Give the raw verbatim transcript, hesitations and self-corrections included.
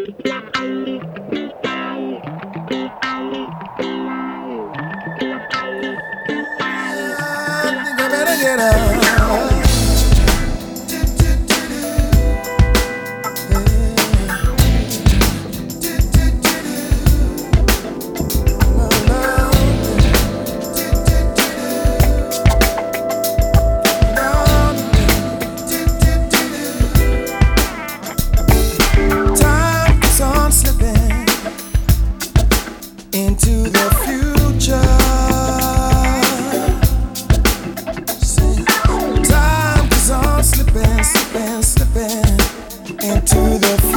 I think I better get up. Time is on slipping into the future. Time is on slipping, slipping, slipping into the future.